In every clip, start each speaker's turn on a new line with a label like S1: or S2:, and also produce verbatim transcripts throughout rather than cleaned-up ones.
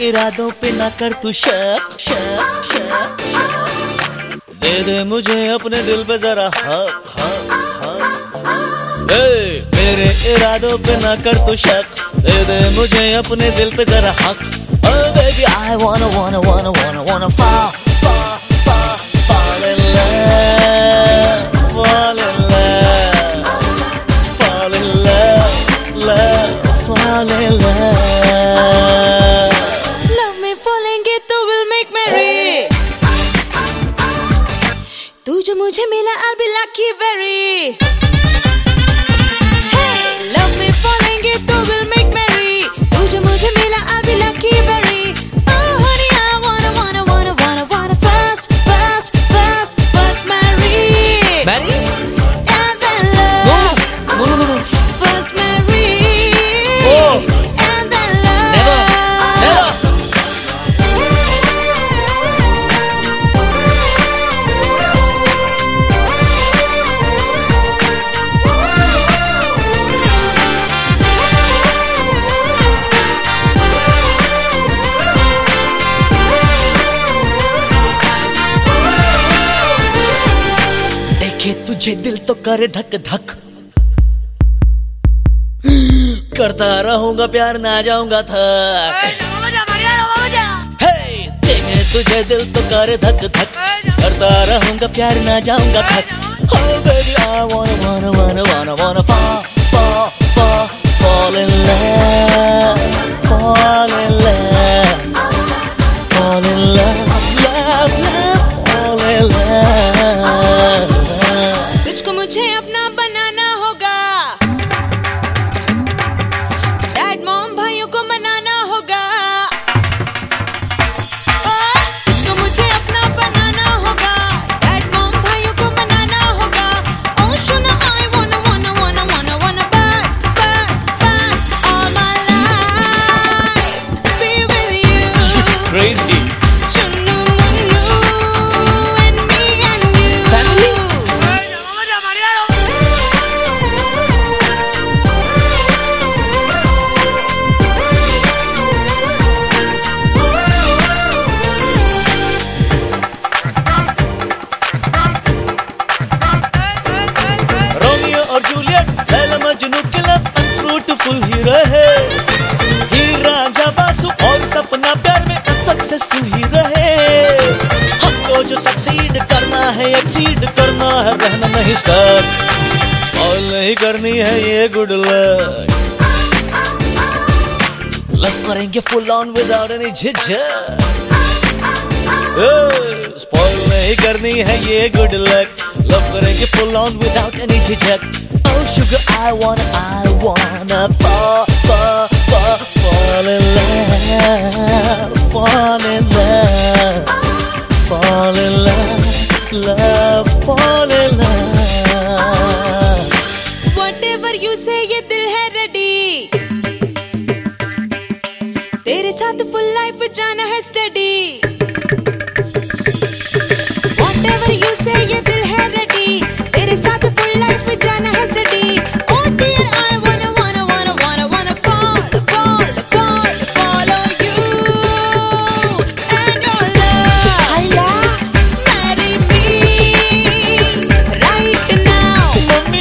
S1: इरादों पे ना कर तू शक शक शक शक। दे दे मुझे अपने दिल पे जरा हक हक हक। ए, मेरे इरादों पे ना कर तू शक, दे दे मुझे अपने दिल पे जरा हक। Oh baby I wanna wanna wanna wanna wanna fall fall fall fall in love, fall in love, fall in love, love, fall in love.
S2: Love me fallenगे तो we'll make merry। तू जो मुझे मिला I'll be lucky very। Hey, love me fallenगे तो we'll make merry। तू जो मुझे मिला I'll be lucky very। Oh honey I wanna wanna wanna wanna wanna first first first first marry।
S1: Marry?
S2: And then love।
S1: No no no no.
S2: First marry।
S1: Oh.
S2: And then love।
S1: Never never. तुझे दिल तो करे धक धक, करता रहूंगा प्यार ना जाऊंगा थक। हे देखे तुझे दिल तो करे धक धक, करता रहूंगा प्यार ना जाऊंगा थक। Oh baby I wanna wanna wanna wanna wanna fall fall fall fall in love, fall in love, fall in love, love love, fall in love।
S2: तुझको मुझे अपना बनाना होगा, डैड मॉम भाइयों को मनाना होगा। तुझको मुझे अपना बनाना होगा, डैड मॉम भाइयों को मनाना होगा। Oh सुनो I wanna wanna wanna wanna wanna bust bust bust all my life be with you।
S1: Crazy.
S2: Chunnu munnu and me and you।
S1: Family? और जूलियट लैला मजनू के लव अनफ्रूटफुल ही रहे, हीर रांझा बासु और सपना प्यार में अनसक्सेसफुल ही रहे। हमको जो सक्सीड करना है एक्सीड करना है, रहना नहीं स्टक, स्पॉइल नहीं करनी है ये गुड लक। लव करेंगे फुल ऑन विदाउट एनी झिझक, स्पॉइल नहीं करनी है ये गुड लक। लव करेंगे फुल ऑन विदाउट एनी झिझक। Oh sugar I wanna I wanna fall fall fall fall in love, fall in love, fall in love, love, fall in love।
S2: Whatever you say ये दिल है ready, तेरे साथ full life जाना है steady। Whatever you say ये दिल है ready, तेरे साथ full life जाना है steady। Oh dear I wanna wanna wanna wanna wanna fall fall fall follow you and your love। Marry me right now।
S1: Mummy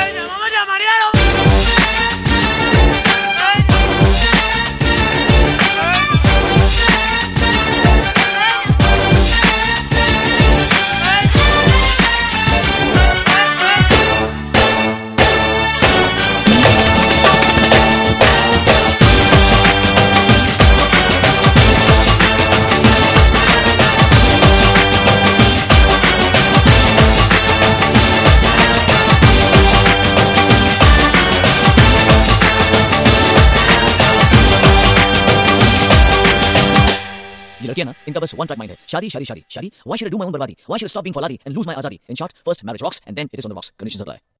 S1: ये लड़कियां ना, इनका बस वन ट्रैक माइंड है, शादी शादी शादी शादी। Why should I do my own बर्बादी? Why should I stop being फौलादी and lose my आजादी? In short, first marriage rocks and then it is on the rocks। Conditions apply।